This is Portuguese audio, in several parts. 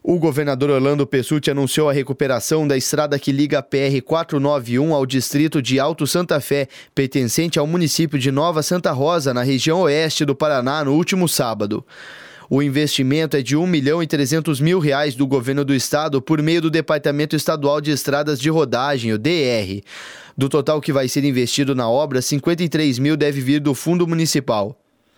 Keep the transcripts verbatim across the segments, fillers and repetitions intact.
O governador Orlando Pessutti anunciou a recuperação da estrada que liga a P R quatrocentos e noventa e um ao distrito de Alto Santa Fé, pertencente ao município de Nova Santa Rosa, na região oeste do Paraná, no último sábado. O investimento é de um milhão e trezentos mil reais do governo do estado por meio do Departamento Estadual de Estradas de Rodagem, o D R. Do total que vai ser investido na obra, cinquenta e três mil deve vir do Fundo Municipal.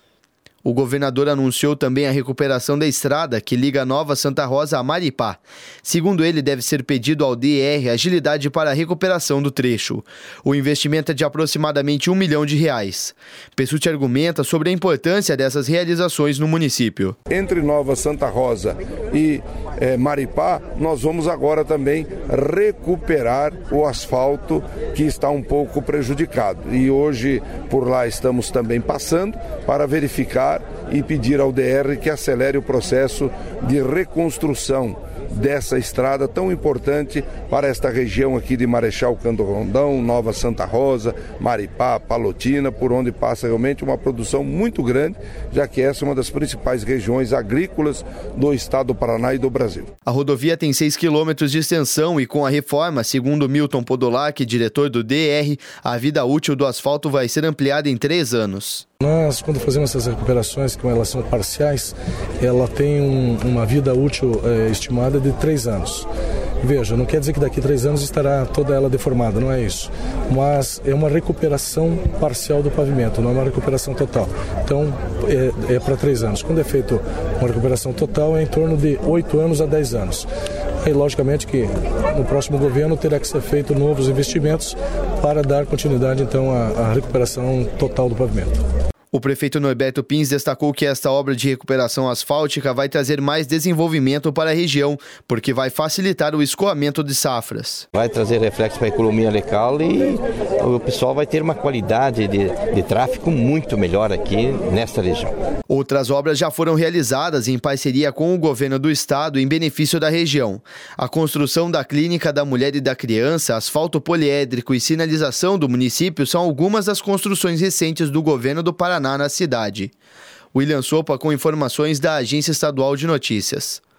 O governador anunciou também a recuperação da estrada que liga Nova Santa Rosa a Maripá. Segundo ele, deve ser pedido ao D R agilidade para a recuperação do trecho. O investimento é de aproximadamente um milhão de reais. Pessutti argumenta sobre a importância dessas realizações no município. Entre Nova Santa Rosa e é, Maripá, nós vamos agora também recuperar o asfalto que está um pouco prejudicado. E hoje por lá estamos também passando para verificar e pedir ao D R que acelere o processo de reconstrução dessa estrada tão importante para esta região aqui de Marechal Cândido Rondão, Nova Santa Rosa, Maripá, Palotina, por onde passa realmente uma produção muito grande, já que essa é uma das principais regiões agrícolas do estado do Paraná e do Brasil. A rodovia tem seis quilômetros de extensão e com a reforma, segundo Milton Podolak, diretor do D R, a vida útil do asfalto vai ser ampliada em três anos. Nós, quando fazemos essas recuperações, com elas são parciais, ela tem um, uma vida útil é, estimada de três anos. Veja, não quer dizer que daqui a três anos estará toda ela deformada, não é isso. Mas é uma recuperação parcial do pavimento, não é uma recuperação total. Então, é, é para três anos. Quando é feito uma recuperação total, é em torno de oito anos a dez anos. E, logicamente, que no próximo governo terá que ser feito novos investimentos para dar continuidade, então, à, à recuperação total do pavimento. O prefeito Norberto Pins destacou que esta obra de recuperação asfáltica vai trazer mais desenvolvimento para a região, porque vai facilitar o escoamento de safras. Vai trazer reflexo para a economia local e o pessoal vai ter uma qualidade de, de tráfego muito melhor aqui nesta região. Outras obras já foram realizadas em parceria com o governo do estado em benefício da região. A construção da Clínica da Mulher e da Criança, asfalto poliédrico e sinalização do município são algumas das construções recentes do governo do Paraná na cidade. William Sopa com informações da Agência Estadual de Notícias.